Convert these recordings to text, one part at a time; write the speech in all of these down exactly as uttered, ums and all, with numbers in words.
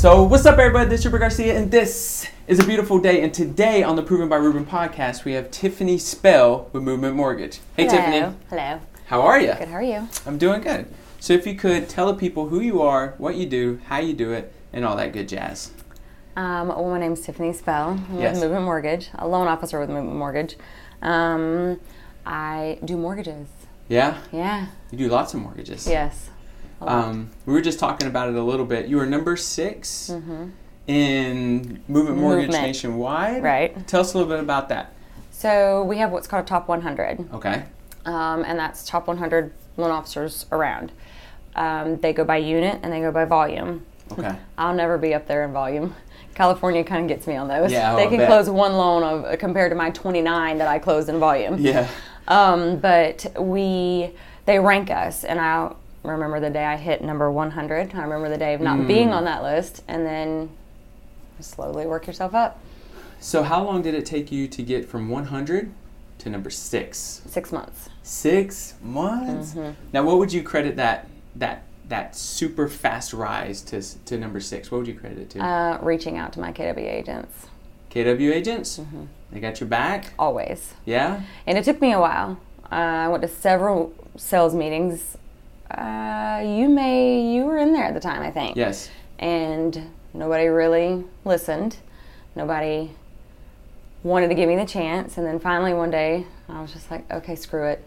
So what's up, everybody? This is Ruben Garcia, and this is a beautiful day. And today on the Proven by Ruben podcast, we have Tiffany Spell with Movement Mortgage. Hey, Hello. Tiffany. Hello. How are you? Good. How are you? I'm doing good. So if you could tell the people who you are, what you do, how you do it, and all that good jazz. Um, well, my name's Tiffany Spell. I'm Yes. with Movement Mortgage, a loan officer with Movement Mortgage. Um, I do mortgages. Yeah? Yeah. You do lots of mortgages. Yes. A lot. Um, we were just talking about it a little bit. You were number six Mm-hmm. in Movement Mortgage Movement. nationwide. Right. Tell us a little bit about that. So we have what's called a top one hundred, Okay. um, and that's top one hundred loan officers around. Um, they go by unit and they go by volume. Okay. I'll never be up there in volume. California kind of gets me on those. Yeah, they I'll can bet. close one loan of, compared to my twenty-nine that I closed in volume. Yeah. Um, but we, they rank us, and I remember the day I hit number one hundred. I remember the day of not Mm. being on that list, and then slowly work yourself up. So how long did it take you to get from one hundred to number six? Six months. Six months? Mhm. Now, what would you credit that that that super fast rise to to number six? What would you credit it to? Uh, reaching out to my K W agents, K W agents? Mm-hmm. They got your back? always. Yeah? And it took me a while. Uh, I went to several sales meetings. Uh, you may, you were in there at the time, I think. Yes. And nobody really listened. Nobody wanted to give me the chance. And then finally one day, I was just like, okay, screw it.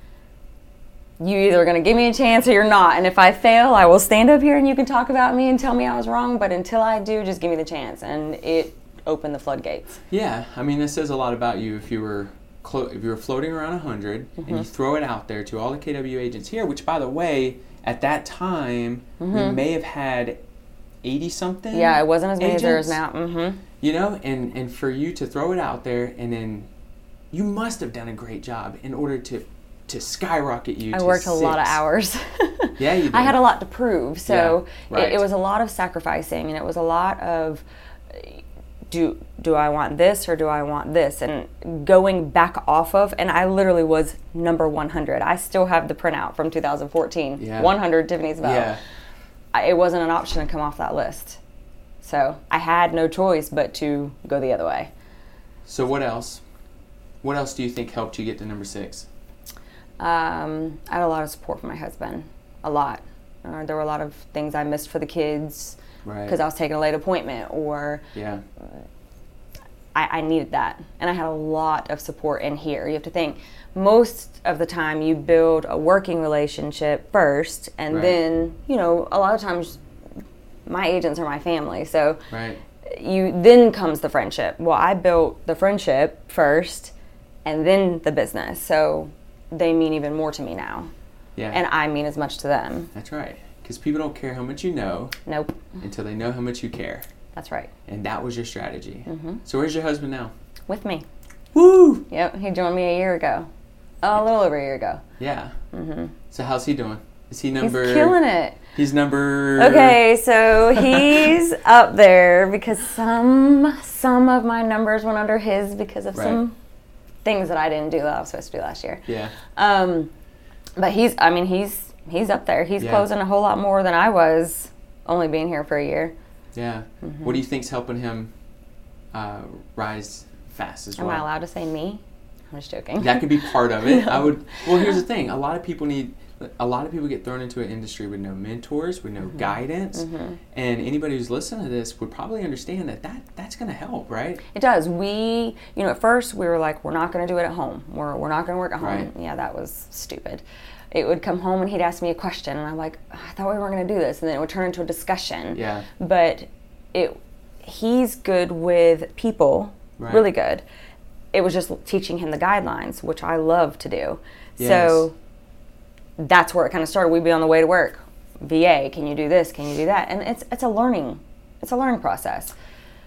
You either are going to give me a chance or you're not. And if I fail, I will stand up here and you can talk about me and tell me I was wrong. But until I do, just give me the chance. And it opened the floodgates. Yeah. I mean, this says a lot about you if you were clo- if you were floating around one hundred Mm-hmm. and you throw it out there to all the K W agents here, which, by the way, at that time, we may have had eighty-something Mm-hmm. Yeah, it wasn't as many as there is agents. now. Mm-hmm. You know, and, and for you to throw it out there, and then you must have done a great job in order to to skyrocket you I to worked a lot of six. hours. Yeah, you did. I had a lot to prove, so Yeah, right. it, it was a lot of sacrificing, and it was a lot of do do I want this or do I want this, and going back off of, and I literally was number one hundred. I still have the printout from two thousand fourteen. Yeah. one hundred Tiffany's Bell. Yeah. I, it wasn't an option to come off that list, so I had no choice but to go the other way. So what else? What else do you think helped you get to number six? Um, I had a lot of support from my husband, a lot. Uh, there were a lot of things I missed for the kids Right. because I was taking a late appointment, or Yeah. I, I needed that. And I had a lot of support in here. You have to think, most of the time you build a working relationship first, and Right. then, you know, a lot of times my agents are my family. So Right. you then comes the friendship. Well, I built the friendship first and then the business. So they mean even more to me now. Yeah. And I mean as much to them. That's right. Because people don't care how much you know Nope. until they know how much you care. That's right. And that was your strategy. Mm-hmm. So where's your husband now? With me. Woo! Yep. He joined me a year ago. Oh, a little over a year ago. Yeah. Mm-hmm. So how's he doing? Is he number? He's killing it. He's number. Okay, so he's up there because some some of my numbers went under his because of Right. some things that I didn't do that I was supposed to do last year. Yeah. Um, but he's, I mean, he's he's up there. He's Yeah. closing a whole lot more than I was, only being here for a year. Yeah. Mm-hmm. What do you think's helping him uh, rise fast as Am well? I allowed to say me? I'm just joking. That could be part of it. I would. Well, here's the thing. A lot of people need. A lot of people get thrown into an industry with no mentors, with no Mm-hmm. guidance, and anybody who's listening to this would probably understand that, that that's going to help, right? It does. We, you know, at first we were like, we're not going to do it at home. We're, we're not going to work at home. Right. Yeah, that was stupid. It would come home and he'd ask me a question, and I'm like, I thought we weren't going to do this. And then it would turn into a discussion. Yeah. But it, he's good with people, Right. really good. It was just teaching him the guidelines, which I love to do. Yes. So that's where it kind of started. We'd be on the way to work. V A, can you do this? Can you do that? And it's it's a learning, it's a learning process.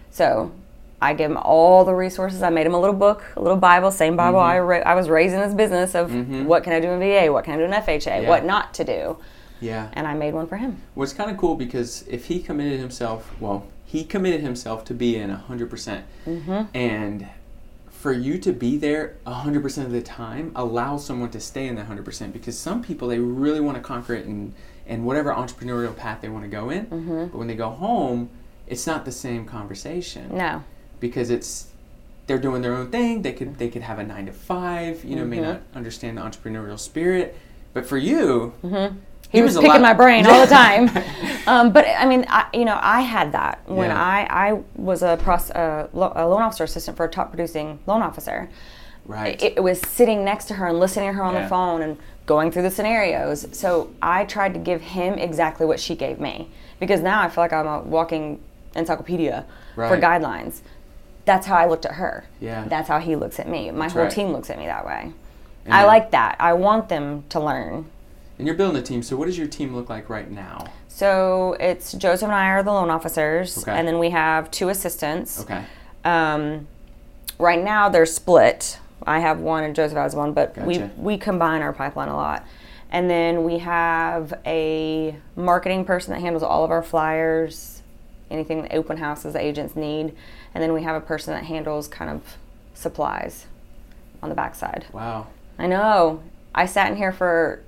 So I give him all the resources. I made him a little book, a little Bible, same Bible Mm-hmm. I ra- I was raised in this business of Mhm. what can I do in V A, what can I do in F H A, Yeah. what not to do. Yeah. And I made one for him. Well, it's kind of cool because if he committed himself, well, he committed himself to be in one hundred percent. Mm-hmm. And for you to be there one hundred percent of the time allows someone to stay in that one hundred percent, because some people, they really want to conquer it and, and whatever entrepreneurial path they want to go in. Mm-hmm. But when they go home, it's not the same conversation. No. Because it's, they're doing their own thing. They could they could have a nine to five, you know, mm-hmm. may not understand the entrepreneurial spirit. But for you, mm-hmm. he, he was, was picking my brain all the time. um, but I mean, I, you know, I had that when yeah. I, I was a, pros, uh, lo- a loan officer assistant for a top producing loan officer. Right. It, it was sitting next to her and listening to her on yeah. the phone and going through the scenarios. So I tried to give him exactly what she gave me, because now I feel like I'm a walking encyclopedia right. for guidelines. That's how I looked at her. Yeah. That's how he looks at me. My That's whole right. team looks at me that way. And I then, like that. I want them to learn. And you're building a team. So what does your team look like right now? So it's Joseph and I are the loan officers, okay. and then we have two assistants. Okay. Um, right now they're split. I have one and Joseph has one, but gotcha. we we combine our pipeline a lot. And then we have a marketing person that handles all of our flyers, anything that open houses the agents need. And then we have a person that handles kind of supplies on the backside. Wow. I know. I sat in here for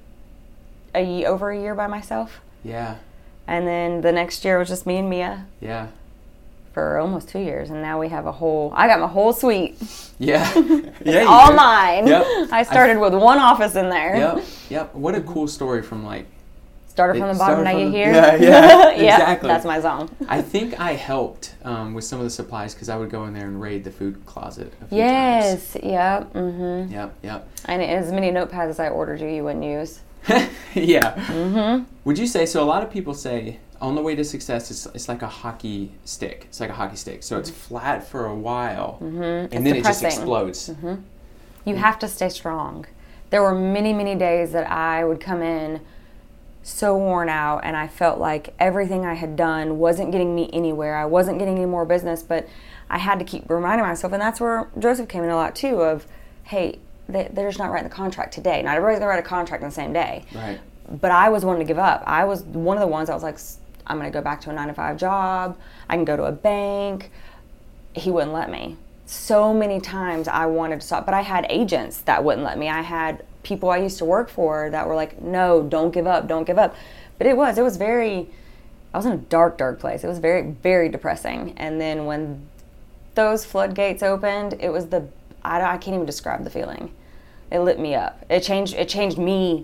a over a year by myself. Yeah. And then the next year was just me and Mia. Yeah. For almost two years, and now we have a whole. I got my whole suite. Yeah. It's yeah, all do. mine. Yep. I started I, with one office in there. Yep. Yep. What a cool story from like. Started from the bottom, now you here. Yeah, yeah, yep, exactly. That's my zone. I think I helped um, with some of the supplies because I would go in there and raid the food closet a few yes. times. Yep. Mm-hmm. Yep. Yep. And as many notepads as I ordered you, you wouldn't use. yeah. Mm-hmm. Would you say so? A lot of people say on the way to success, it's, it's like a hockey stick. It's like a hockey stick. So it's flat for a while, mm-hmm. and it's then depressing. it just explodes. Mm-hmm. You have to stay strong. There were many, many days that I would come in so worn out, and I felt like everything I had done wasn't getting me anywhere. I wasn't getting any more business, but I had to keep reminding myself, and that's where Joseph came in a lot too, of, hey, they, they're just not writing the contract today. Not everybody's going to write a contract on the same day. Right. But I was wanting to give up. I was one of the ones that was like, I'm going to go back to a nine to five job. I can go to a bank. He wouldn't let me. So many times I wanted to stop, but I had agents that wouldn't let me. I had people I used to work for that were like, no, don't give up, don't give up. But it was, it was very, I was in a dark, dark place. It was very, very depressing. And then when those floodgates opened, it was the, I, I can't even describe the feeling. It lit me up. It changed, it changed me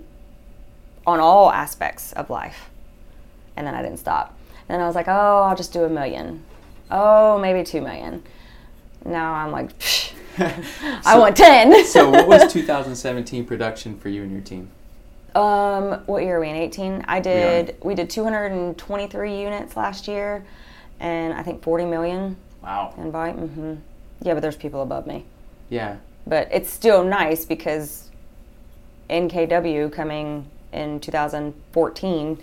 on all aspects of life. And then I didn't stop. Then I was like, oh, I'll just do a million. Oh, maybe two million. Now I'm like, so, I want ten. So what was two thousand seventeen production for you and your team? Um, what year are we in? eighteen? I did, we, we did two hundred twenty-three units last year, and I think forty million. Wow. In volume. Mm-hmm. Yeah, but there's people above me. Yeah. But it's still nice because N K W coming in two thousand fourteen,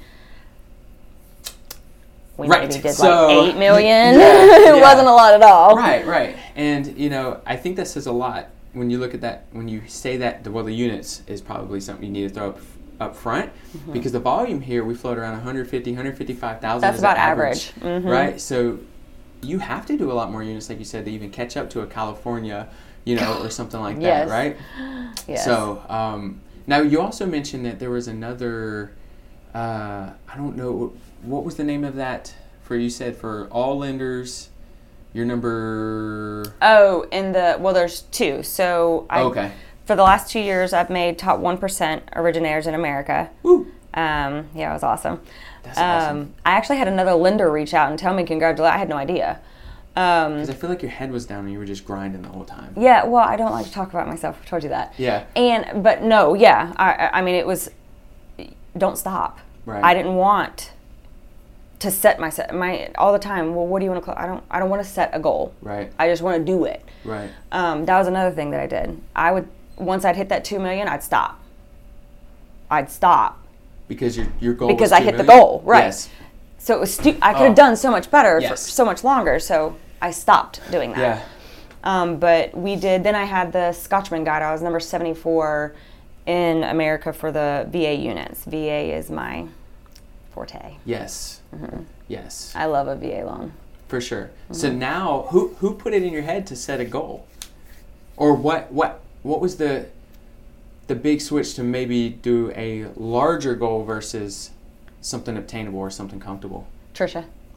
we right. maybe did so, like eight million. Yeah, it yeah. wasn't a lot at all. Right, right. And, you know, I think that says a lot when you look at that, when you say that, well, the units is probably something you need to throw up, up front, mm-hmm. because the volume here, we float around one fifty, one fifty-five thousand. That's about average. average. Mm-hmm. Right? So you have to do a lot more units, like you said, to even catch up to a California, you know, or something like that, yes. right? Yes. So, um, now you also mentioned that there was another, uh, I don't know, what was the name of that for, you said for all lenders, your number? Oh, in the, well, there's two. So I, okay. for the last two years, I've made top one percent originators in America. Woo. Um, yeah, it was awesome. That's awesome. Um, I actually had another lender reach out and tell me congratulations. I had no idea. Because um, I feel like your head was down and you were just grinding the whole time. Yeah, well, I don't like to talk about myself. I told you that. Yeah. And, but no, yeah. I, I mean, it was, don't stop. Right. I didn't want to set myself, my, all the time, well, what do you want to, I don't, I don't want to set a goal. Right. I just want to do it. Right. Um, that was another thing that I did. I would, once I'd hit that two million, I'd stop. I'd stop. Because your your goal because was I two hit million? the goal, right? Yes. So it was stu- I could have oh. done so much better yes. for so much longer. So I stopped doing that. Yeah. Um, but we did. Then I had the Scotchman Guide. I was number seventy-four in America for the V A units. V A is my forte. Yes. Mm-hmm. Yes. I love a V A loan. For sure. Mm-hmm. So now, who who put it in your head to set a goal, or what what what was the the big switch to maybe do a larger goal versus something obtainable or something comfortable? Trisha.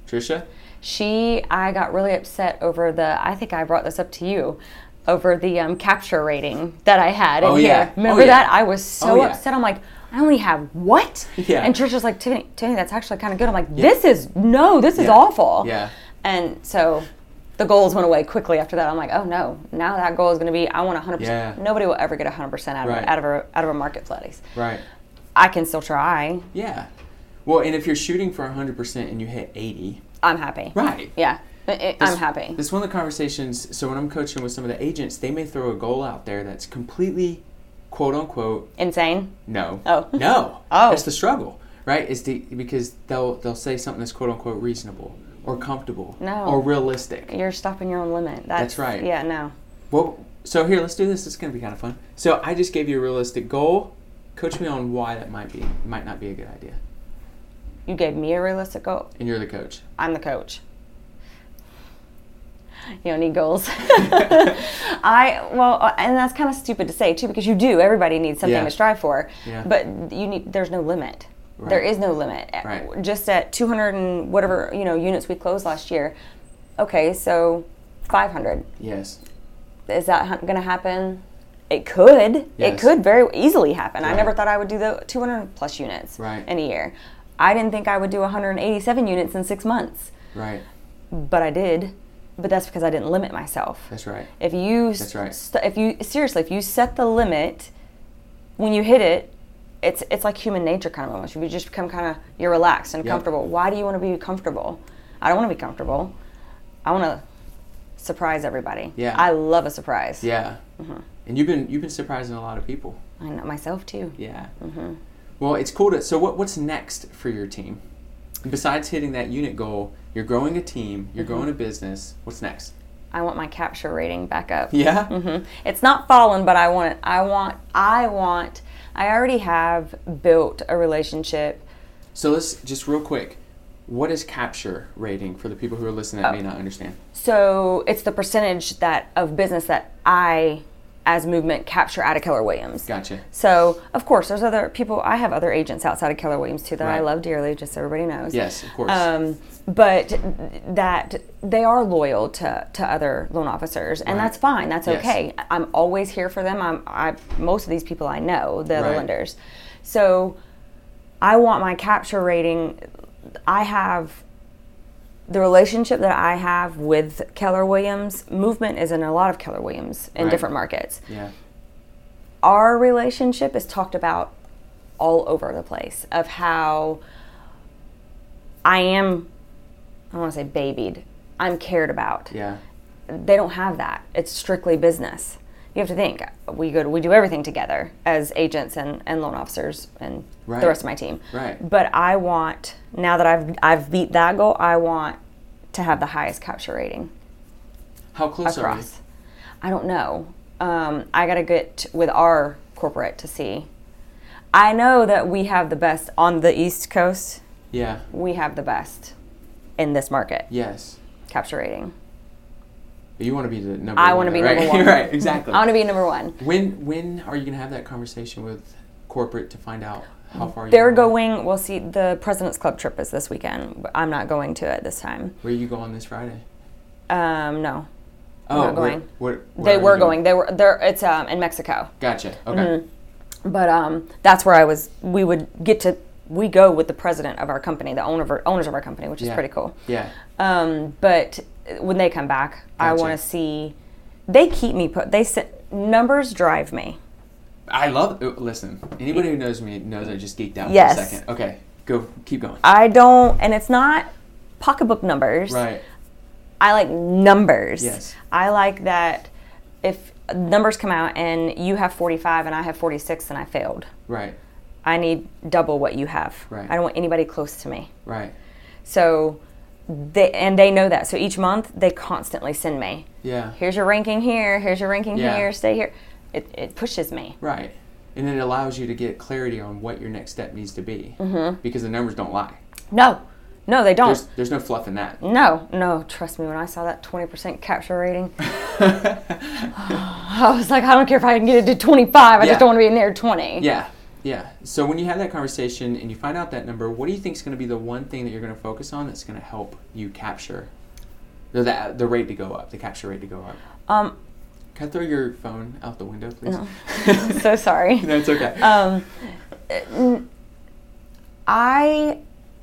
Trisha? She, I got really upset over the, I think I brought this up to you, over the um, capture rating that I had in oh, here. yeah. Remember oh, yeah. that? I was so oh, yeah. upset. I'm like, I only have what? Yeah. And Trisha's like, Tiffany, Tiffany, that's actually kind of good. I'm like, this yeah. is, no, this is yeah. awful. Yeah. And so the goals went away quickly after that. I'm like, oh no, now that goal is going to be, I want one hundred percent. Yeah. Nobody will ever get one hundred percent out of, right. out of a out of a marketplace. Right. I can still try. Yeah. Well, and if you're shooting for one hundred percent and you hit eighty. I'm happy. Right. Yeah. It, this, I'm happy. This is one of the conversations, so when I'm coaching with some of the agents, they may throw a goal out there that's completely, quote unquote. Insane? No. Oh. No. Oh. That's the struggle, right? Is the, because they'll they'll say something that's quote unquote reasonable or comfortable. No. Or realistic. You're stopping your own limit. That's, that's right. Yeah, no. Well, so here, let's do this. It's going to be kind of fun. So I just gave you a realistic goal. Coach me on why that might be might not be a good idea. You gave me a realistic goal? And you're the coach. I'm the coach. You don't need goals. I well, and that's kind of stupid to say too, because you do. Everybody needs something yeah. to strive for. Yeah. But you need. There's no limit. Right. There is no limit. Right. Just at two hundred and whatever you know units we closed last year. Okay, so five hundred. Yes. Is that going to happen? It could. Yes. It could very easily happen. Right. I never thought I would do the two hundred plus units right. in a year. I didn't think I would do one hundred eighty-seven units in six months. Right. But I did. But that's because I didn't limit myself. That's right. If you, that's right. St- if you seriously, if you set the limit, when you hit it, it's it's like human nature kind of almost. You just become kind of you're relaxed and yep. comfortable. Why do you want to be comfortable? I don't want to be comfortable. I want to surprise everybody. Yeah. I love a surprise. Yeah. Mm-hmm. And you've been you've been surprising a lot of people. I know myself too. Yeah. Mm-hmm. Well, it's cool to. So what what's next for your team? Besides hitting that unit goal, you're growing a team. You're mm-hmm. growing a business. What's next? I want my capture rating back up. Yeah. Mm-hmm. It's not fallen, but I want it. I want. I want. I already have built a relationship. So let's just real quick. What is capture rating for the people who are listening that oh. may not understand? So it's the percentage that of business that I, as Movement, capture out of Keller Williams. Gotcha. So of course, there's other people. I have other agents outside of Keller Williams too that right. I love dearly. Just so everybody knows. Yes, of course. Um, but that they are loyal to, to other loan officers, and right. that's fine. That's yes. okay. I'm always here for them. I'm I most of these people I know, the other right. lenders. So I want my capture rating. I have the relationship that I have with Keller Williams. Movement is in a lot of Keller Williams in right. different markets. Yeah. Our relationship is talked about all over the place of how I am, I don't want to say babied, I'm cared about. Yeah. They don't have that. It's strictly business. You have to think, we go to, we do everything together as agents and, and loan officers and right. the rest of my team. Right. But I want, now that I've I've beat that goal, I want to have the highest capture rating. How close across. are you? I don't know. Um, I got to get with our corporate to see. I know that we have the best on the East Coast. Yeah. We have the best in this market. Yes. Capture rating. You want to be the number I one. I want to be right? number one. Right, exactly. I want to be number one. When when are you going to have that conversation with corporate to find out how far They're you're going, well, see, the President's Club trip is this weekend. But I'm not going to it this time. Where are you going this Friday? Um, no. Oh, I'm not going. Where, where, they where were going. going. They were there. It's um in Mexico. Gotcha. Okay. Mm-hmm. But um, that's where I was. We would get to. We go with the president of our company, the owner of our, owners of our company, which is yeah. pretty cool. Yeah. Um, but when they come back, Gotcha. I want to see. They keep me put. They sit, numbers drive me. I love. Listen, anybody who knows me knows I just geeked out yes. for a second. Okay, go. Keep going. I don't, and it's not pocketbook numbers. Right. I like numbers. Yes. I like that if numbers come out and you have forty-five and I have forty-six, then I failed. Right. I need double what you have. Right. I don't want anybody close to me. Right. So they and they know that. So each month they constantly send me. Yeah. Here's your ranking here. Here's your ranking yeah. here. Stay here. It it pushes me. Right. And it allows you to get clarity on what your next step needs to be. Mm-hmm. Because the numbers don't lie. No. No, they don't. There's, there's no fluff in that. No, no. Trust me, when I saw that twenty percent capture rating, I was like, I don't care if I can get it to twenty-five. I yeah. just don't want to be near twenty. Yeah. Yeah. So when you have that conversation and you find out that number, what do you think is going to be the one thing that you're going to focus on that's going to help you capture the, the the rate to go up, the capture rate to go up? Um, Can I throw your phone out the window, please? No. I'm so sorry. No, it's okay. Um, I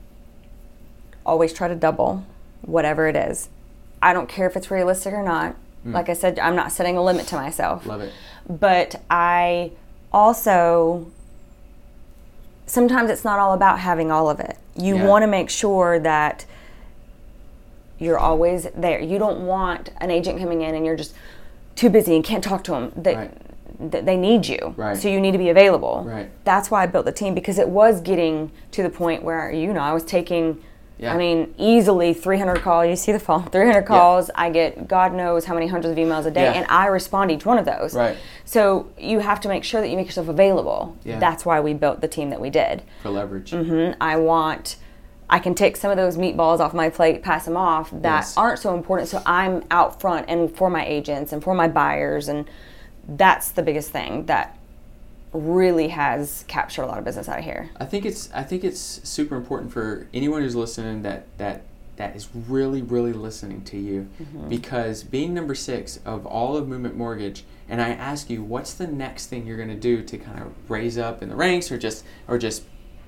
always try to double whatever it is. I don't care if it's realistic or not. Mm. Like I said, I'm not setting a limit to myself. Love it. But I also, sometimes it's not all about having all of it. You Yeah. want to make sure that you're always there. You don't want an agent coming in and you're just too busy and can't talk to them. They, Right. th- they need you. Right. So you need to be available. Right. That's why I built the team, because it was getting to the point where, you know, I was taking, Yeah. I mean, easily three hundred calls. You see the phone, three hundred calls. Yeah. I get God knows how many hundreds of emails a day, Yeah. and I respond to each one of those. Right. So you have to make sure that you make yourself available. Yeah. That's why we built the team that we did. For leverage. Mm-hmm. I want, I can take some of those meatballs off my plate, pass them off that Yes. aren't so important. So I'm out front and for my agents and for my buyers, and that's the biggest thing that really has captured a lot of business out of here. I think it's I think it's super important for anyone who's listening that that that is really really listening to you, mm-hmm. because being number six of all of Movement Mortgage, and I ask you, what's the next thing you're going to do to kind of raise up in the ranks, or just or just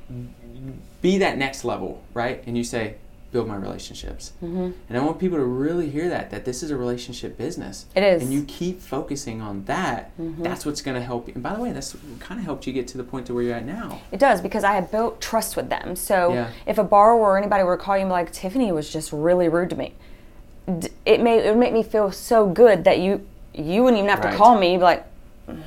be that next level, right? And you say, build my relationships. Mm-hmm. And I want people to really hear that, that this is a relationship business. It is. And you keep focusing on that. Mm-hmm. That's what's going to help you. And by the way, that's kind of helped you get to the point to where you're at now. It does, because I have built trust with them. So Yeah. if a borrower or anybody were to call you and be like, Tiffany was just really rude to me, d- it may it would make me feel so good that you you wouldn't even have Right. to call me. You'd be like,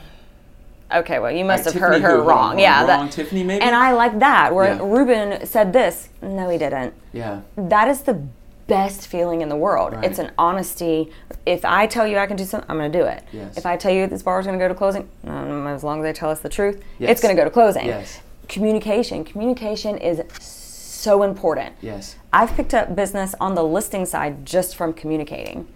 okay, well, you must Right, have Tiffany heard her who? wrong. Wrong, yeah, wrong that, Tiffany maybe? And I like that, where Yeah. Ruben said this. No, he didn't. Yeah. That is the best feeling in the world. Right. It's an honesty. If I tell you I can do something, I'm going to do it. Yes. If I tell you this borrower's going to go to closing, um, as long as they tell us the truth, Yes. it's going to go to closing. Yes. Communication. Communication is so important. Yes. I've picked up business on the listing side just from communicating.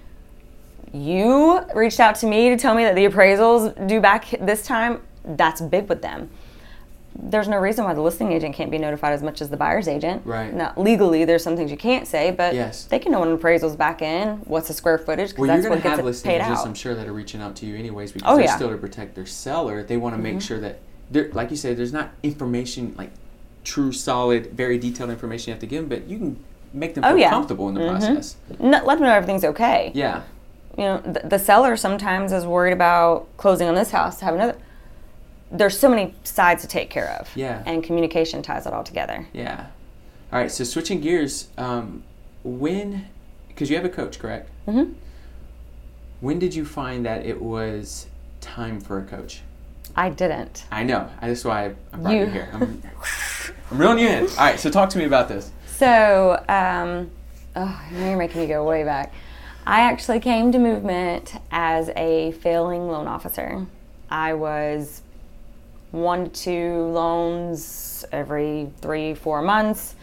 You reached out to me to tell me that the appraisals due back this time. That's big with them. There's no reason why the listing agent can't be notified as much as the buyer's agent. Right. Now, legally, there's some things you can't say, but Yes. they can know when an appraisal's back in, what's the square footage, because Well, that's you're what going to gets have it listing paid agents, out. I'm sure, that are reaching out to you anyways, because Oh, they're yeah. still to protect their seller. They want to make sure that, they're, like you said, there's not information, like true, solid, very detailed information you have to give them, but you can make them Oh, feel yeah. comfortable in the Mhm. process. No, let them know everything's okay. Yeah. You know, the, the seller sometimes is worried about closing on this house to have another. There's so many sides to take care of. Yeah. And communication ties it all together. Yeah. All right, so switching gears, um, when, because you have a coach, correct? Mm-hmm. When did you find that it was time for a coach? I didn't. I know. That's why I brought you, You- here. I'm, I'm reeling you in. All right, so talk to me about this. So, um, oh, now you're making me go way back. I actually came to Movement as a failing loan officer. I was one to two loans every three, four months.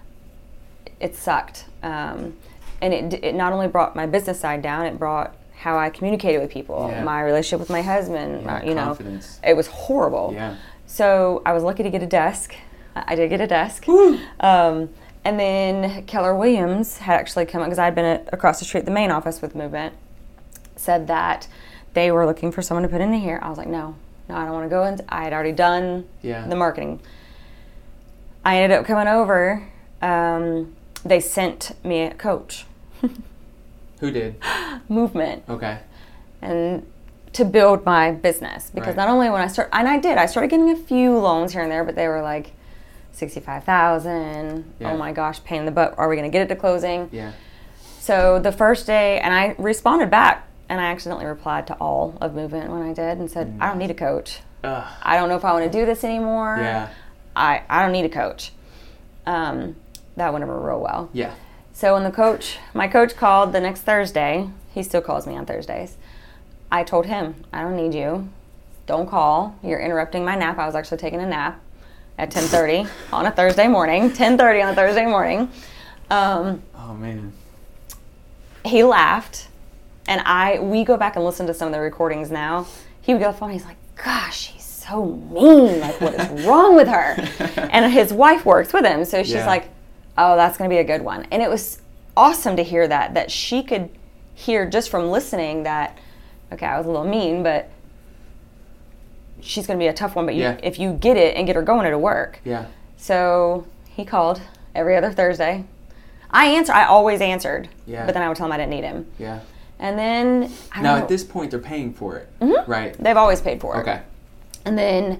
It sucked. Um, and it, it not only brought my business side down, it brought how I communicated with people, Yeah. my relationship with my husband, Yeah, my- you confidence. know. It was horrible. Yeah. So I was lucky to get a desk. I I did get a desk. Woo! Um, and then Keller Williams had actually come up, because I had been at, across the street at the main office with Movement, said that they were looking for someone to put in here. I was like, no, no, I don't want to go in. I had already done Yeah. the marketing. I ended up coming over. Um, they sent me a coach, Who did? Movement, Okay. and to build my business. Because Right. not only when I start, and I did, I started getting a few loans here and there, but they were like sixty-five thousand. Yeah. Oh my gosh, pain in the butt. Are we going to get it to closing? Yeah. So the first day, and I responded back, and I accidentally replied to all of Movement when I did and said, I don't need a coach. Ugh. I don't know if I want to do this anymore. Yeah. I, I don't need a coach. Um, that went over real well. Yeah. So when the coach, my coach called the next Thursday, he still calls me on Thursdays. I told him, I don't need you. Don't call. You're interrupting my nap. I was actually taking a nap at ten thirty on a Thursday morning. ten thirty on a Thursday morning. Um, Oh, man. he laughed, and I we go back and listen to some of the recordings now. He would get off the phone, he's like, gosh, he's so mean. Like, what is wrong with her? And his wife works with him, so she's Yeah. like, oh, that's going to be a good one. And it was awesome to hear that, that she could hear just from listening that, okay, I was a little mean, but she's going to be a tough one. But you, Yeah. if you get it and get her going, it'll work. Yeah. So he called every other Thursday. I answer. I always answered. Yeah. But then I would tell him I didn't need him. Yeah. And then I don't Now, know. at this point, they're paying for it, Mhm. right? They've always paid for it. Okay. And then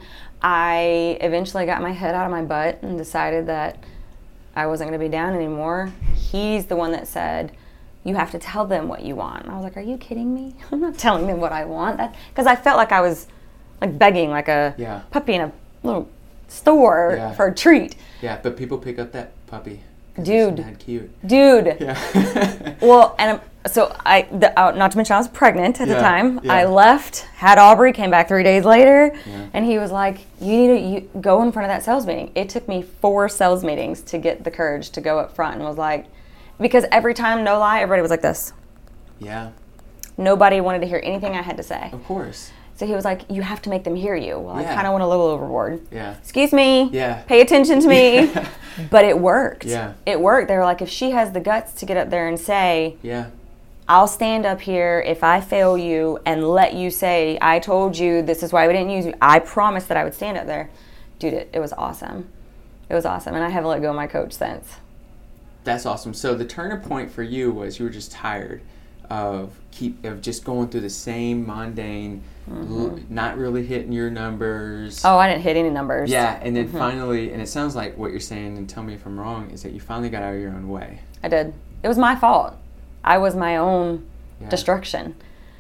I eventually got my head out of my butt and decided that I wasn't going to be down anymore. He's the one that said, you have to tell them what you want. And I was like, are you kidding me? I'm not telling them what I want. Because I felt like I was like begging like a Yeah. puppy in a little store Yeah. for a treat. Yeah, but people pick up that puppy. 'cause Dude. It's mad cute. Dude. Yeah. Well, and so I, the, uh, not to mention I was pregnant at Yeah, the time. yeah. I left, had Aubrey, came back three days later, Yeah. and he was like, you need to you, go in front of that sales meeting. It took me four sales meetings to get the courage to go up front and was like, because every time, no lie, everybody was like this. Yeah, Nobody wanted to hear anything I had to say. of course. So he was like, you have to make them hear you. Well, Yeah. I kind of went a little overboard. Yeah. Excuse me. Yeah. Pay attention to me. But it worked. Yeah. It worked. They were like, if she has the guts to get up there and say, Yeah. I'll stand up here if I fail you and let you say, I told you this is why we didn't use you. I promised that I would stand up there. Dude, it, it was awesome. It was awesome. And I haven't let go of my coach since. That's awesome. So the turning point for you was you were just tired of keep of just going through the same mundane, l- not really hitting your numbers. Oh, I didn't hit any numbers. Yeah, and then finally, and it sounds like what you're saying, and tell me if I'm wrong, is that you finally got out of your own way. I did. It was my fault. I was my own Yeah. destruction.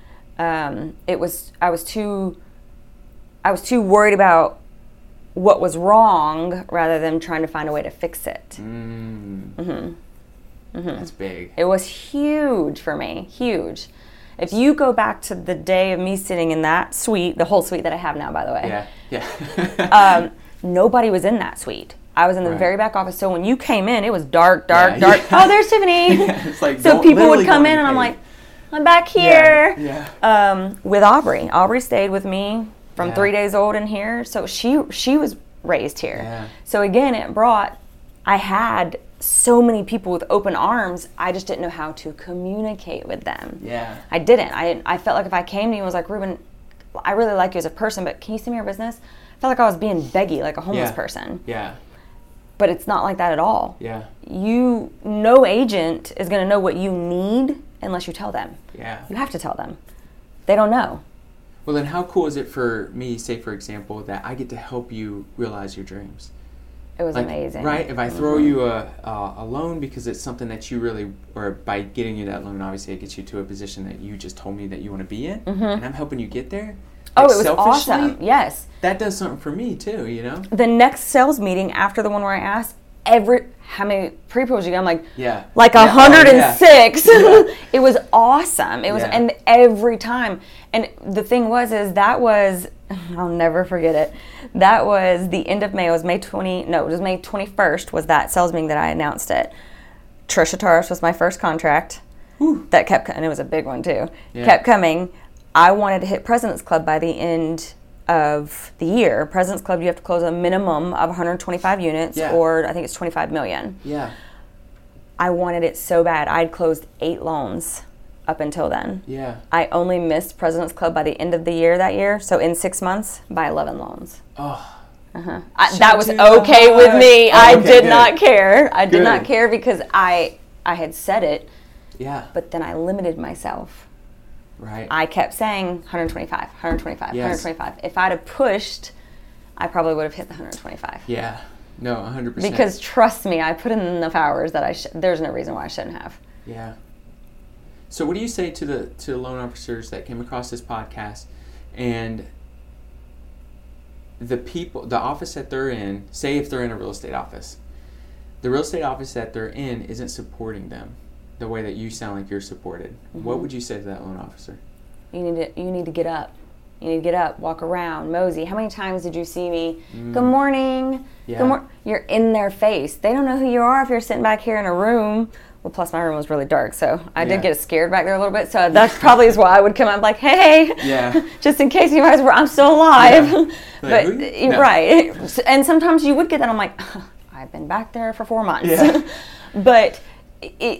Um, it was. I was too. I was too worried about what was wrong rather than trying to find a way to fix it. Mm. Mm-hmm. That's big. It was huge for me. Huge. If you go back to the day of me sitting in that suite, the whole suite that I have now, by the way, Yeah, yeah. um, nobody was in that suite. I was in the Right. very back office. So when you came in, it was dark, dark, Yeah, dark. yeah. Oh, there's Tiffany. Yeah, it's like So don't- people would literally come don't in, and I'm pay. like, I'm back here. Yeah, Um, with Aubrey. Aubrey stayed with me from Yeah. three days old in here. So she she was raised here. Yeah. So again, it brought, I had so many people with open arms. I just didn't know how to communicate with them. yeah, I didn't. I didn't, I felt like if I came to you and was like, Ruben, I really like you as a person, but can you send me your business? I felt like I was being beggy, like a homeless Yeah. person. yeah, But it's not like that at all. yeah, You, no agent is going to know what you need unless you tell them. yeah. You have to tell them. They don't know. Well, then how cool is it for me, say for example, that I get to help you realize your dreams? It was Like, amazing. Right? If I throw you a, a, a loan because it's something that you really, or by getting you that loan, obviously it gets you to a position that you just told me that you want to be in, and I'm helping you get there. Oh, like, it was selfishly, awesome. Yes. That does something for me too, you know? The next sales meeting after the one where I asked, every, how many pre-pros you got? I'm like, Yeah. like Yeah. one hundred six. Oh, yeah. It was awesome. It was, Yeah. and every time. And the thing was, is that was, I'll never forget it. That was the end of May. It was May twentieth. No, it was May twenty-first. Was that sales meeting that I announced it? Trisha Taurus was my first contract. Whew. That kept, and it was a big one too. Yeah. Kept coming. I wanted to hit President's Club by the end of the year. President's Club, you have to close a minimum of one hundred twenty-five units, Yeah. or I think it's twenty-five million. Yeah. I wanted it so bad. I'd closed eight loans up until then. Yeah. I only missed President's Club by the end of the year that year, so in six months, by eleven loans. Oh. Uh-huh. I, Shout that was to the okay with heart. me. Oh, I okay, did good. not care. I did Good. not care because I I had said it, Yeah. but then I limited myself. Right. I kept saying one hundred twenty-five, one hundred twenty-five, Yes. one hundred twenty-five. If I'd have pushed, I probably would have hit the one hundred twenty-five. Yeah. No, one hundred percent. Because trust me, I put in enough hours that I sh- there's no reason why I shouldn't have. Yeah. So what do you say to the to the loan officers that came across this podcast and the people, the office that they're in, say if they're in a real estate office, the real estate office that they're in isn't supporting them the way that you sound like you're supported. Mm-hmm. What would you say to that loan officer? You need to you need to get up. You need to get up, walk around. Mosey, how many times did you see me? Good morning. Yeah. Good mor-. You're in their face. They don't know who you are if you're sitting back here in a room Well, plus my room was really dark, so I Yeah. did get scared back there a little bit. So that probably is why I would come up like, hey, Yeah. just in case you guys were, I'm still alive. Yeah. But Like, who? uh, No. right, and sometimes you would get that. I'm like, I've been back there for four months. Yeah. But it,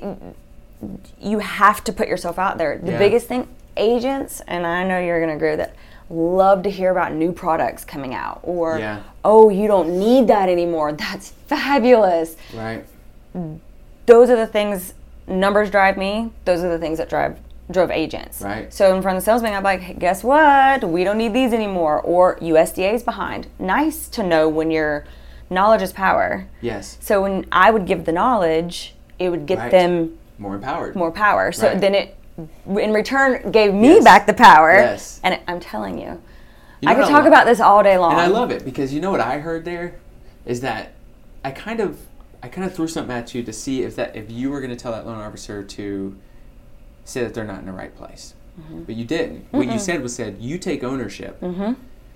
you have to put yourself out there. The Yeah. biggest thing, agents, and I know you're going to agree with that, love to hear about new products coming out, or Yeah. oh, you don't need that anymore. That's fabulous. Right. Those are the things, numbers drive me. Those are the things that drive drove agents. Right. So in front of the salesman, I'm like, hey, guess what? We don't need these anymore. Or U S D A is behind. Nice to know when your knowledge is power. Yes. So when I would give the knowledge, it would get Right. them More empowered. more power. So Right. then it, in return, gave me Yes. back the power. Yes. And it, I'm telling you, You know I could what I talk love? about this all day long. And I love it because you know what I heard there is that I kind of I kind of threw something at you to see if that if you were going to tell that loan officer to say that they're not in the right place, Mm-hmm. but you didn't. What you said was said you take ownership. Mm-hmm.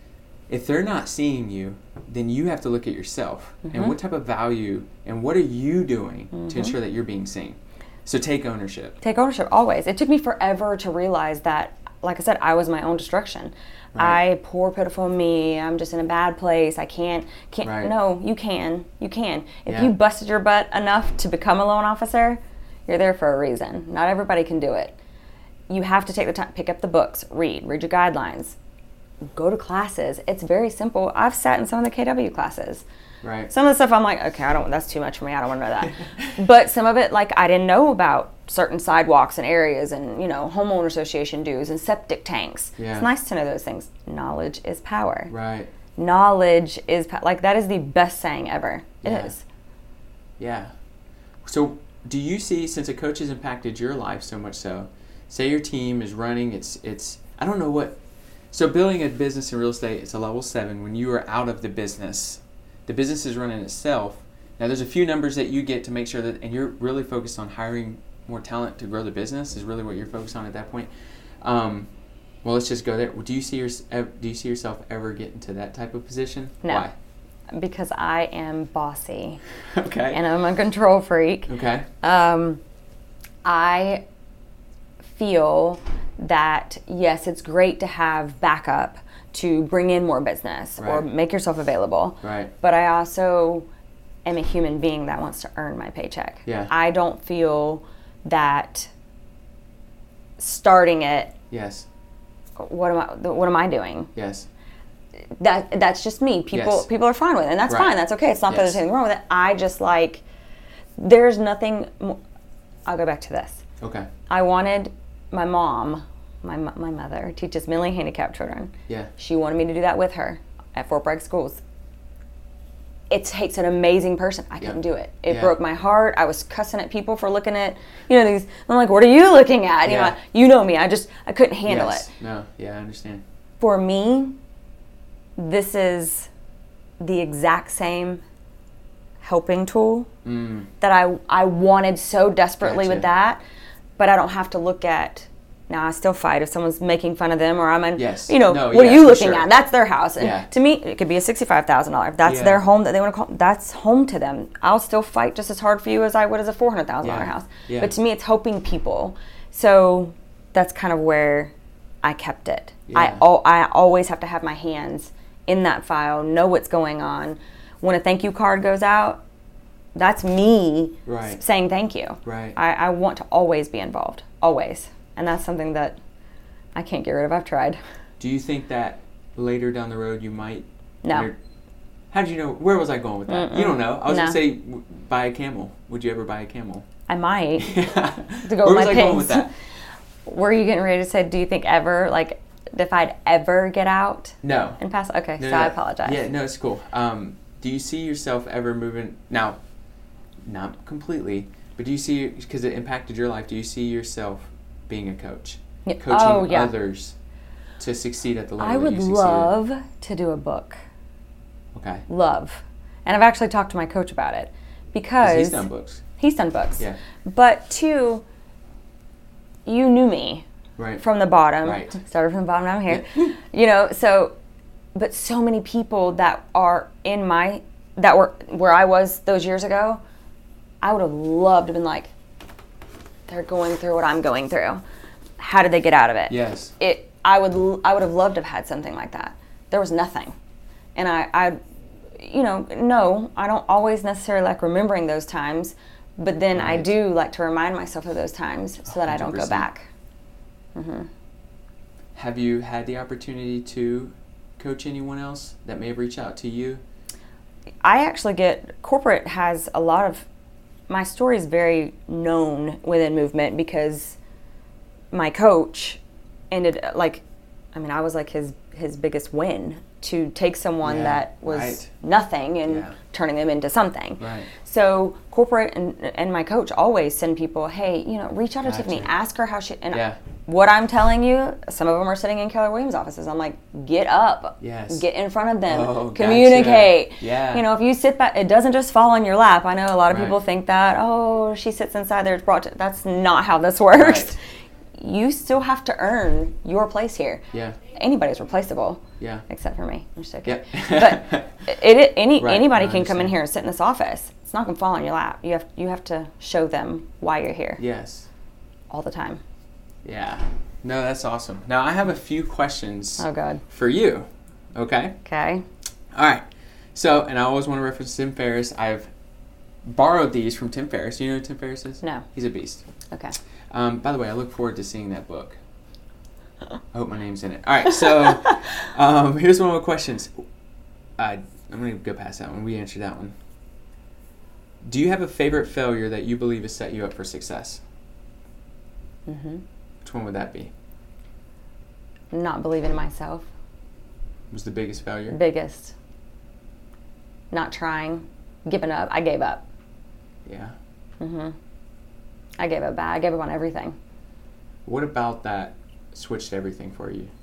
If they're not seeing you, then you have to look at yourself Mm-hmm. and what type of value and what are you doing to ensure that you're being seen. So take ownership. Take ownership always. It took me forever to realize that, like I said, I was my own destruction. Right. I, poor pitiful me, I'm just in a bad place. I can't, can't, Right. no, you can, you can. If Yeah. you busted your butt enough to become a loan officer, you're there for a reason. Not everybody can do it. You have to take the time, pick up the books, read, read your guidelines, go to classes. It's very simple. I've sat in some of the K W classes. Right. Some of the stuff I'm like, okay, I don't. That's too much for me. I don't want to know that. But some of it, like I didn't know about certain sidewalks and areas, and you know, homeowner association dues and septic tanks. Yeah. It's nice to know those things. Knowledge is power. Right. Knowledge is po- like that is the best saying ever. It Yeah. is. Yeah. So do you see, since a coach has impacted your life so much so, say your team is running, it's, it's I don't know what, so building a business in real estate, it's a level seven. When you are out of the business, the business is running itself. Now there's a few numbers that you get to make sure that, and you're really focused on hiring more talent to grow the business is really what you're focused on at that point. Um, well, let's just go there. Do you see your, do you see yourself ever getting to that type of position? No. Why? Because I am bossy Okay. and I'm a control freak. Okay. Um, I feel that, yes, it's great to have backup to bring in more business or Right. make yourself available. Right. But I also am a human being that wants to earn my paycheck. Yeah. I don't feel that starting it, Yes. what am I, what am I doing? Yes. That that's just me. People Yes. people are fine with it, and that's Right. fine. That's okay. It's not that Yes. there's anything wrong with it. I just like, there's nothing. mo- I'll go back to this. Okay. I wanted my mom, my mo- my mother, teaches mentally handicapped children. Yeah. She wanted me to do that with her at Fort Bragg schools. It takes an amazing person. I couldn't Yeah. do it. It Yeah. broke my heart. I was cussing at people for looking at, you know, these. I'm like, what are you looking at? You Yeah. know, you know me. I just I couldn't handle Yes. it. No. Yeah, I understand. For me, this is the exact same helping tool Mm. that I I wanted so desperately with Gotcha. that, but I don't have to look at. Now I still fight if someone's making fun of them, or I'm in, Yes. you know, No, what yeah, are you for looking sure. at? That's their house. And Yeah. to me, it could be a sixty-five thousand dollars. If that's Yeah. their home that they want to call, that's home to them. I'll still fight just as hard for you as I would as a four hundred thousand dollars Yeah. house. Yeah. But to me, it's helping people. So that's kind of where I kept it. I, Yeah. al- I always have to have my hands in that file, know what's going on. When a thank you card goes out, that's me Right. s- saying thank you. Right. I, I want to always be involved, always. And that's something that I can't get rid of. I've tried. Do you think that later down the road you might? No. you're- How did you know? Where was I going with that? You don't know. I was No. gonna say w- buy a camel. Would you ever buy a camel? I might. To go Where with was my I going with pigs. that? Were you getting ready to say, do you think ever, like, if I'd ever get out No. and pass? Okay, No, so no, I no. apologize. Yeah, no, it's cool. Um, do you see yourself ever moving now? Not completely, but do you see, because it impacted your life? Do you see yourself being a coach, Yeah. coaching Oh, yeah. others to succeed at the level I would that you succeeded? love to do a book. Okay. Love. And I've actually talked to my coach about it. 'Cause Because he's done books. he's done books. Yeah. But two, you knew me Right. from the bottom. Right. Started from the bottom, now I'm here. You know, so, but so many people that are in my, that were where I was those years ago, I would have loved to have been like, they're going through what I'm going through. How did they get out of it? Yes. It. I would. I would have loved to have had something like that. There was nothing, and I. I you know, no, I don't always necessarily like remembering those times, but then right. I do like to remind myself of those times so that I don't go back. Mm-hmm. Have you had the opportunity to coach anyone else that may have reached out to you? I actually get, corporate has a lot of, my story is very known within movement because my coach ended, like, I mean, I was like his, his biggest win to take someone yeah, that was right. nothing and yeah. turning them into something. Right. So corporate and, and my coach always send people, hey, you know, reach out to gotcha. Tiffany, ask her how she, and yeah. what I'm telling you, some of them are sitting in Keller Williams offices. I'm like, get up, yes. get in front of them, oh, communicate. Gotcha. Yeah. You know, if you sit back, it doesn't just fall on your lap. I know a lot of right. people think that, oh, she sits inside there, it's brought to, that's not how this works. Right. You still have to earn your place here. Yeah. Anybody's replaceable. Yeah. Except for me. I'm just joking. Yeah. But it, it any right. anybody no, can come in here and sit in this office. It's not going to fall on your lap. You have you have to show them why you're here. Yes. All the time. Yeah. No, that's awesome. Now I have a few questions. Oh God. For you. Okay. Okay. All right. So, and I always want to reference Tim Ferriss. I've borrowed these from Tim Ferriss. You know who Tim Ferriss is? No. He's a beast. Okay. Um, by the way, I look forward to seeing that book. I hope my name's in it. All right, so um, here's one of the questions. Uh, I'm going to go past that one. We answered that one. Do you have a favorite failure that you believe has set you up for success? Mm-hmm. Which one would that be? Not believing in myself. Was the biggest failure? Biggest. Not trying. Giving up. I gave up. Yeah. Mm-hmm. I gave up bad. I gave up on everything. What about that switched everything for you?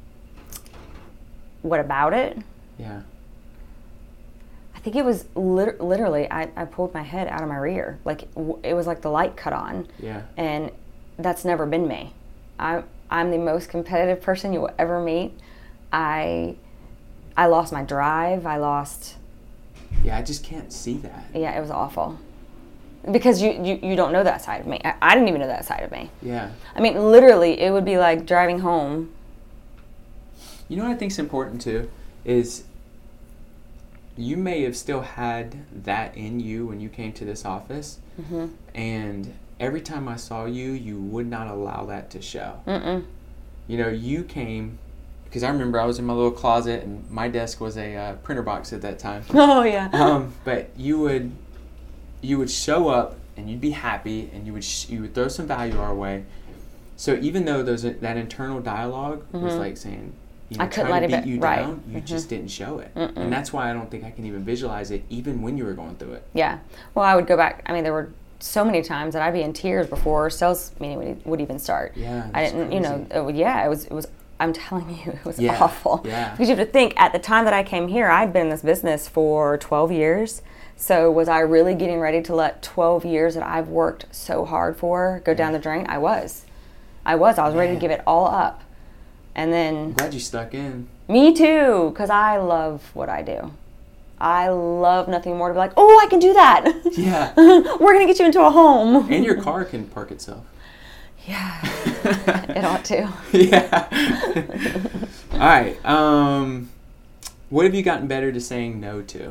What about it? Yeah. I think it was lit- literally, I, I pulled my head out of my rear. Like, w- it was like the light cut on. Yeah. And that's never been me. I, I'm the most competitive person you will ever meet. I, I lost my drive. I lost... Yeah, I just can't see that. Yeah, it was awful. Because you, you, you don't know that side of me. I, I didn't even know that side of me. Yeah. I mean, literally, it would be like driving home. You know what I think is important, too? Is you may have still had that in you when you came to this office. Mm-hmm. And every time I saw you, you would not allow that to show. Mm-mm. You know, you came... Because I remember I was in my little closet, and my desk was a uh, printer box at that time. Oh, yeah. Um, but you would... you would show up and you'd be happy and you would sh- you would throw some value our way. So even though those that internal dialogue mm-hmm. was like saying, you know, I couldn't trying let to it beat be, you right. down, you mm-hmm. just didn't show it. Mm-mm. And that's why I don't think I can even visualize it even when you were going through it. Yeah. Well, I would go back. I mean, there were so many times that I'd be in tears before sales meeting would, would even start. Yeah. I didn't, crazy. you know, it would, yeah, it was, it was, I'm telling you, it was yeah. awful. Yeah. Because you have to think, at the time that I came here, I'd been in this business for twelve years. So was I really getting ready to let twelve years that I've worked so hard for go down the drain? I was. I was. I was ready to give it all up. And then... I'm glad you stuck in. Me too, because I love what I do. I love nothing more to be like, oh, I can do that. Yeah. We're going to get you into a home. And your car can park itself. Yeah. It ought to. Yeah. All right. Um, what have you gotten better to saying no to?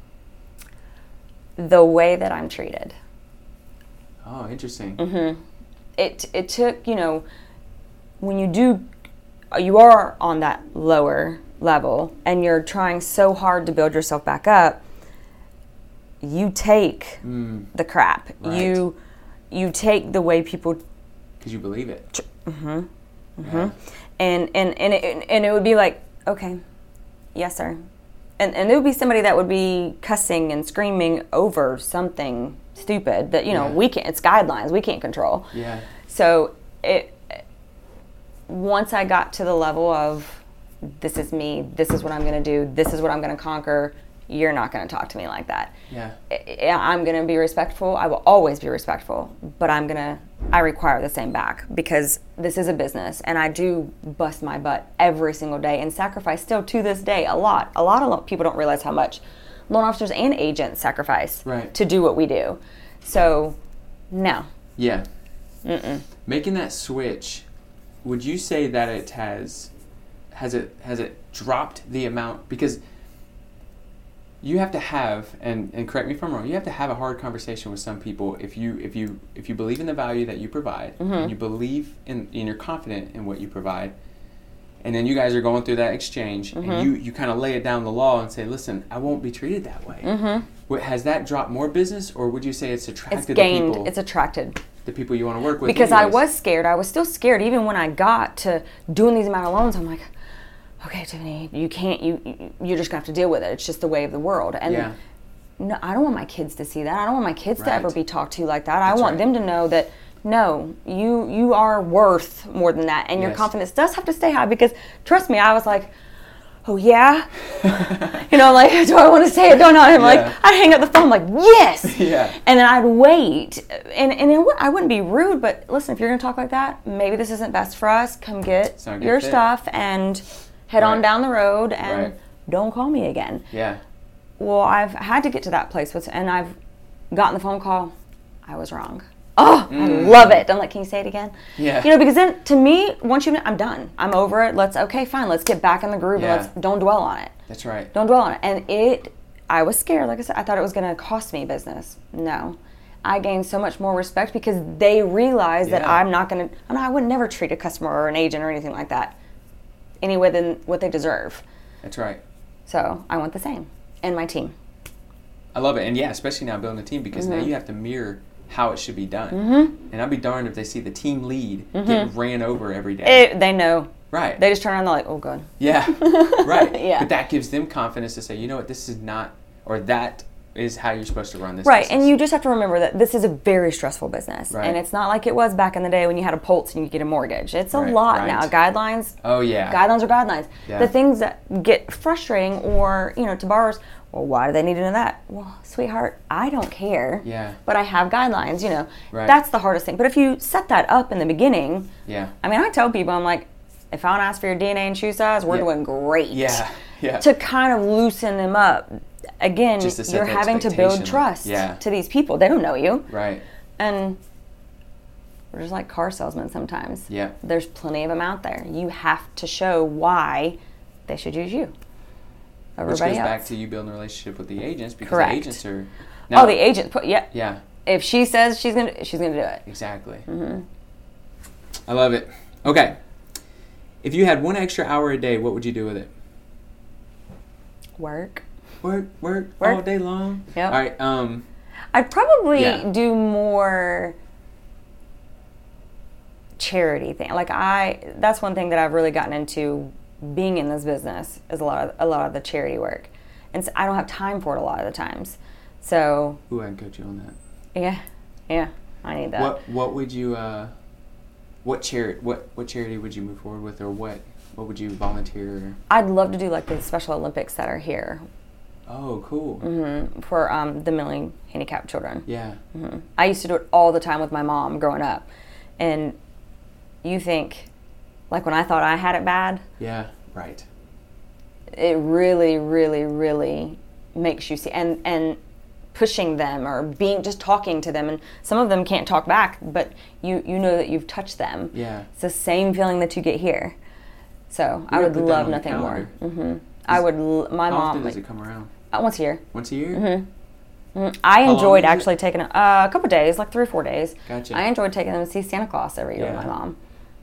The way that I'm treated. Oh, interesting. Mm-hmm. It it took, you know, when you do, you are on that lower level and you're trying so hard to build yourself back up, you take mm. the crap. Right. You you take the way people... Because you believe it. Mm-hmm. Mm-hmm. Yeah. And, and, and, it, and it would be like, okay, yes, sir. And and there would be somebody that would be cussing and screaming over something stupid that, you know, yeah. we can't, it's guidelines, we can't control. Yeah. So it, once I got to the level of, this is me, this is what I'm going to do, this is what I'm going to conquer, you're not going to talk to me like that. Yeah. I, I'm going to be respectful. I will always be respectful, but I'm going to, I require the same back because this is a business and I do bust my butt every single day and sacrifice still to this day a lot. A lot of people don't realize how much loan officers and agents sacrifice right. to do what we do. So, no. Yeah. Mm-mm. Making that switch, would you say that it has, has it has it dropped the amount? Because you have to have, and, and correct me if I'm wrong, you have to have a hard conversation with some people if you if you if you believe in the value that you provide, Mm-hmm. and you believe in and you're confident in what you provide, and then you guys are going through that exchange, Mm-hmm. and you, you kind of lay it down the law and say, listen, I won't be treated that way. Mm-hmm. What, has that dropped more business, or would you say it's attracted It's the gained. people, It's attracted. the people you want to work with? Because I anyways? was scared. I was still scared. Even when I got to doing these amount of loans, I'm like, okay, Tiffany, you can't, you, you- you're just going to have to deal with it. It's just the way of the world. And Yeah. no, I don't want my kids to see that. I don't want my kids to Right. ever be talked to like that. I That's want right. them to know that, no, you you are worth more than that. And your Yes. confidence does have to stay high because, trust me, I was like, oh, yeah? You know, like, do I want to say it? Don't know. I'm Yeah. like, I'd hang up the phone, like, yes! Yeah. And then I'd wait. And, and it w- I wouldn't be rude, but listen, if you're going to talk like that, maybe this isn't best for us. Come get It's not a good your fit. stuff and head on Right. down the road and Right. don't call me again. Yeah. Well, I've had to get to that place, with, and I've gotten the phone call. I was wrong. Oh, I Mm. love it. I'm like, can you say it again? Yeah. You know, because then to me, once you, I'm done. I'm over it. Let's, okay, fine. Let's get back in the groove Yeah. and let's, don't dwell on it. That's right. Don't dwell on it. And it, I was scared. Like I said, I thought it was going to cost me business. No. I gained so much more respect because they realized that Yeah. I'm not going to, I, mean, I would never treat a customer or an agent or anything like that any way than what they deserve. That's right. So I want the same. And my team. I love it. And yeah, especially now building a team, because Mm-hmm. now you have to mirror how it should be done. Mm-hmm. And I'd be darned if they see the team lead getting ran over every day. It, they know. Right. They just turn around and they're like, oh, God. Yeah. Right. Yeah. But that gives them confidence to say, you know what, this is not, or that is how you're supposed to run this Right, business. and you just have to remember that this is a very stressful business. Right. And it's not like it was back in the day when you had a Pulse and you could get a mortgage. It's a Right, lot right. now. Guidelines, Oh, yeah. guidelines are guidelines. Yeah. The things that get frustrating or, you know, to borrowers, well, why do they need to know that? Well, sweetheart, I don't care. Yeah. But I have guidelines, you know. Right. That's the hardest thing. But if you set that up in the beginning, Yeah. I mean, I tell people, I'm like, if I don't ask for your D N A and shoe size, we're Yeah. doing great. Yeah. Yeah. To kind of loosen them up. Again, Just to set you're the having to expectation. build trust Yeah. to these people. They don't know you. Right. And we're just like car salesmen sometimes. Yeah. There's plenty of them out there. You have to show why they should use you. Which Everybody goes else. back to you building a relationship with the agents, because Correct. the agents are. oh, the agent put yeah. Yeah. If she says she's gonna, she's gonna do it. Exactly. Mm-hmm. I love it. Okay. If you had one extra hour a day, what would you do with it? Work. Work, work, Work. all day long. Yep. All right. Um. I'd probably Yeah. do more charity thing. Like I, that's one thing that I've really gotten into being in this business is a lot of a lot of the charity work, and so I don't have time for it a lot of the times. So Ooh, I can coach you on that. yeah, yeah, I need that. What What would you? Uh, what charity? What What charity would you move forward with, or what? What would you volunteer? I'd love to do like the Special Olympics that are here Oh, cool. hmm for um, the mentally handicapped children. Yeah. hmm I used to do it all the time with my mom growing up, and you think, like when I thought I had it bad, Yeah. Right. it really, really, really makes you see, and and pushing them or being just talking to them, and some of them can't talk back, but you you know that you've touched them. Yeah. It's the same feeling that you get here. So I gotta would put that love on the nothing more. calendar. hmm I would. l- My How mom often does like, it come around? uh, once a year. Once a year. Mm-hmm. Mm, I How long enjoyed is it? actually taking a, uh, a couple days, like three or four days. Gotcha. I enjoyed taking them to see Santa Claus every year Yeah. with my mom.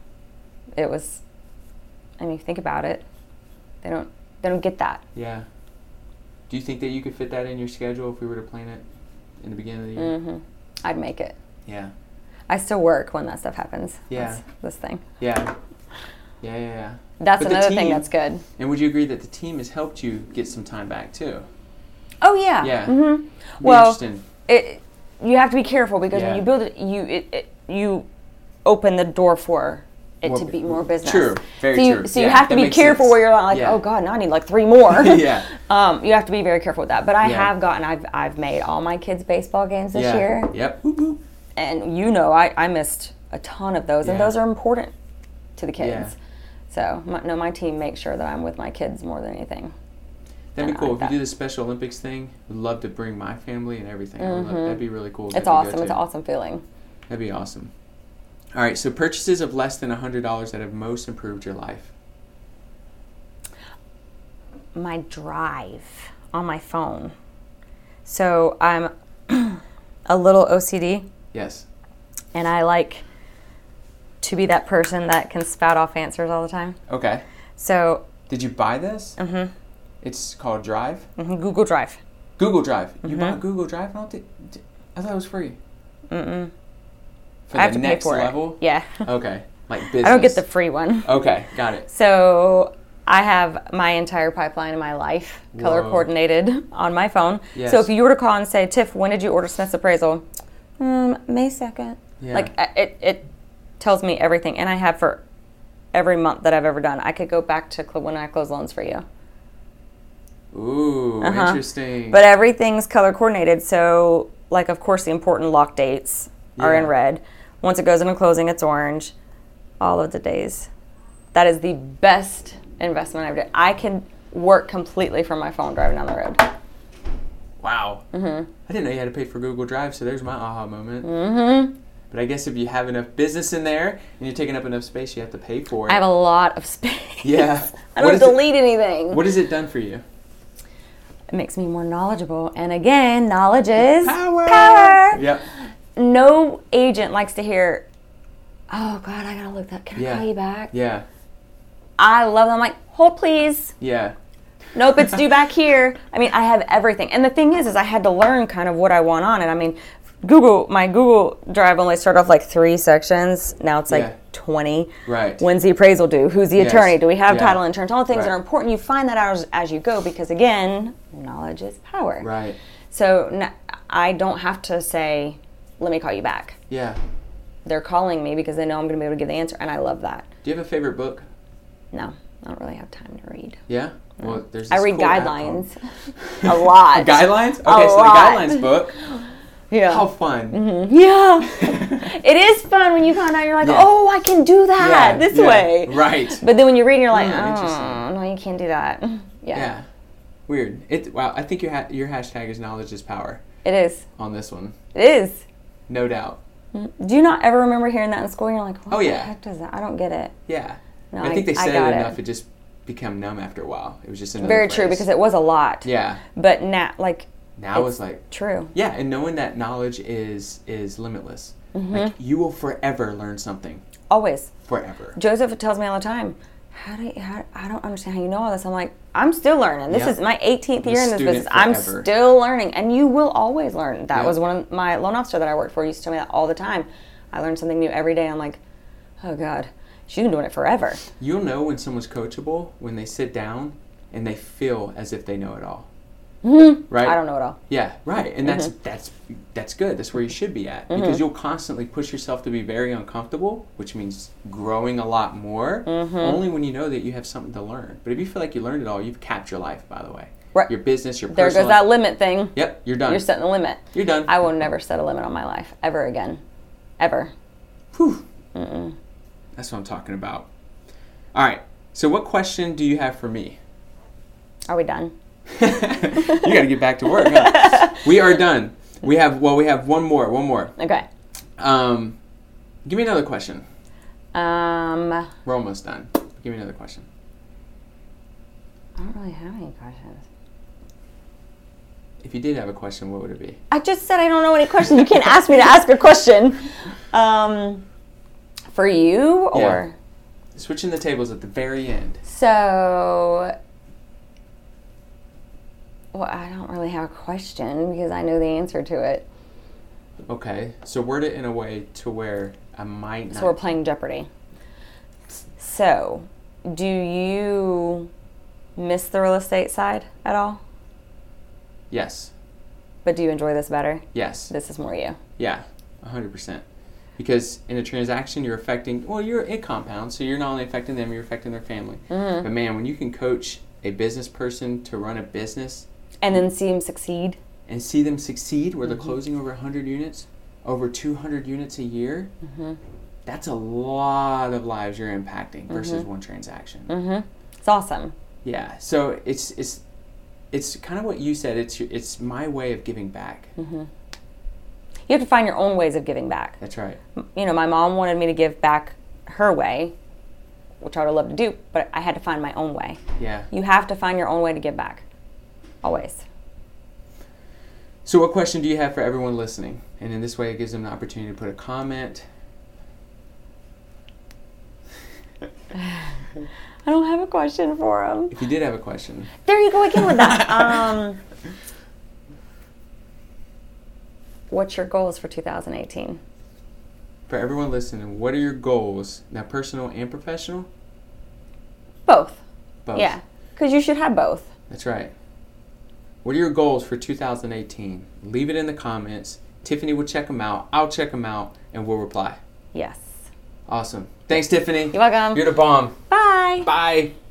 It was, I mean, think about it. They don't, they don't get that. Yeah. Do you think that you could fit that in your schedule if we were to plan it in the beginning of the year? hmm I'd make it. Yeah. I still work when that stuff happens. Yeah. That's this thing. Yeah. Yeah. Yeah. Yeah. That's But the another thing team- that's good. And would you agree that the team has helped you get some time back too? Oh yeah. Yeah. hmm Be Well, interesting. it, you have to be careful because Yeah. when you build it, you it, it, you open the door for it More- to be more business. True. Very so you, true. So you Yeah, have to that be makes careful sense. where you're not like, Yeah. oh God, now I need like three more. Yeah. Um, you have to be very careful with that. But I Yeah. have gotten, I've I've made all my kids' baseball games this Yeah. year, Yep. Whoop, whoop. and you know I, I missed a ton of those, and Yeah. those are important to the kids. Yeah. So my, no, my team makes sure that I'm with my kids more than anything. That'd And be I cool. like If you that. do the Special Olympics thing, would love to bring my family and everything. I would love- Mhm. that'd be really cool. It's That'd be good awesome. It's too. an awesome feeling. That'd be awesome. All right, so purchases of less than one hundred dollars that have most improved your life. My drive on my phone. So I'm a little O C D. Yes. And I like to be that person that can spout off answers all the time. Okay. So. Did you buy this? Mm-hmm. It's called Drive? Mm-hmm. Google Drive. Google Drive. You Mm-hmm. bought Google Drive? I don't think. I thought it was free. Mm-mm. For I have the to pay next for level? it. Yeah. Okay. Like business. I don't get the free one. Okay, got it. So I have my entire pipeline of my life color Whoa. coordinated on my phone. Yes. So if you were to call and say, Tiff, when did you order Smith's Appraisal? Um, May second. Yeah. Like uh, it, it tells me everything. And I have for every month that I've ever done. I could go back to cl- when I close loans for you. Ooh, Uh-huh. interesting. But everything's color coordinated. So, like, of course, the important lock dates are Yeah. in red. Once it goes into closing, it's orange. All of the days. That is the best investment I've done. I can work completely from my phone driving down the road. Wow. Mm-hmm. I didn't know you had to pay for Google Drive, so there's my aha moment. Mm-hmm. But I guess if you have enough business in there and you're taking up enough space, you have to pay for it. I have a lot of space. Yeah. I What don't is it- delete anything. What has it done for you? It makes me more knowledgeable. And again, knowledge is Power. power. Yep. No agent likes to hear, oh, God, I got to look that. Can Yeah. I call you back? Yeah. I love them. I'm like, hold, please. Yeah. Nope, it's due back here. I mean, I have everything. And the thing is, is I had to learn kind of what I want on it. I mean, Google, my Google Drive only started off like three sections. Now it's like Yeah. twenty. Right. When's the appraisal due? Who's the Yes. attorney? Do we have Yeah. title insurance? All the things Right. that are important. You find that out as, as you go because, again, knowledge is power. Right. So n- I don't have to say, let me call you back. Yeah. They're calling me because they know I'm going to be able to give the answer, and I love that. Do you have a favorite book? No, I don't really have time to read. Yeah? Well, there's I this read cool app guidelines called- a lot. Guidelines? A Okay, so lot. the guidelines book. Yeah. How fun. Mm-hmm. Yeah. It is fun when you find out you're like, Yeah. oh, I can do that Yeah, this yeah, way. Right. But then when you read, you're like, Hmm, oh, interesting. no, you can't do that. Yeah. Yeah. Weird. It. Wow. I think your ha- your hashtag is knowledge is power It is. on this one. It is. No doubt. Do you not ever remember hearing that in school? You're like, what Oh, the yeah. heck does that? I don't get it. Yeah. No, I think they I said got it it. enough. It just became numb after a while. It was just another Very true, phrase. because it was a lot. Yeah. But now, like, Now it's it's like true. yeah, and knowing that knowledge is is limitless. Mm-hmm. Like you will forever learn something. Always. Forever. Joseph tells me all the time, how do you, how, I don't understand how you know all this. I'm like, I'm still learning. This Yep. is my eighteenth The year in this student business. I'm forever. still learning, and you will always learn. That Yep. was one of my loan officer that I worked for used to tell me that all the time. I learn something new every day. I'm like, oh God, she's been doing it forever. You'll know when someone's coachable when they sit down and they feel as if they know it all. Mm-hmm. Right? I don't know it all. Yeah, right. And that's that's that's good. That's where you should be at. Mm-hmm. Because you'll constantly push yourself to be very uncomfortable, which means growing a lot more, Mm-hmm. only when you know that you have something to learn. But if you feel like you learned it all, you've capped your life, by the way. Right. Your business, your There personal goes that limit thing. Yep, you're done. You're setting the limit. You're done. I will never set a limit on my life ever again. Ever. Whew. Mm-mm. That's what I'm talking about. All right. So what question do you have for me? Are we done? You got to get back to work, huh? We are done. We have, well, we have one more, one more. Okay. Um, give me another question. Um, We're almost done. Give me another question. I don't really have any questions. If you did have a question, what would it be? I just said I don't know any questions. You can't ask me to ask a question. Um, for you or Switching the tables at the very end. so? Well, I don't really have a question because I know the answer to it. Okay. So word it in a way to where I might not. So we're playing Jeopardy. So, do you miss the real estate side at all? Yes. But do you enjoy this better? Yes. This is more you. Yeah. one hundred percent. Because in a transaction, you're affecting, well, you're a compound, so you're not only affecting them, you're affecting their family. Mm-hmm. But man, when you can coach a business person to run a business And then see him succeed. and see them succeed where Mm-hmm. they're closing over one hundred units, over two hundred units a year, Mm-hmm. that's a lot of lives you're impacting versus one transaction. Mm-hmm. It's awesome. Yeah, so it's it's it's kind of what you said. It's your- it's my way of giving back. Mm-hmm. You have to find your own ways of giving back. That's right. You know, my mom wanted me to give back her way, which I would have loved to do, but I had to find my own way. Yeah. You have to find your own way to give back. Always. So what question do you have for everyone listening? And in this way, it gives them the opportunity to put a comment. I don't have a question for them. If you did have a question. There you go again with that. um, what's your goals for two thousand eighteen? For everyone listening, what are your goals? Now, personal and professional? Both. Both. Yeah, because you should have both. That's right. What are your goals for two thousand eighteen? Leave it in the comments. Tiffany will check them out. I'll check them out, and we'll reply. Yes. Awesome. Thanks, Tiffany. You're welcome. You're the bomb. Bye. Bye.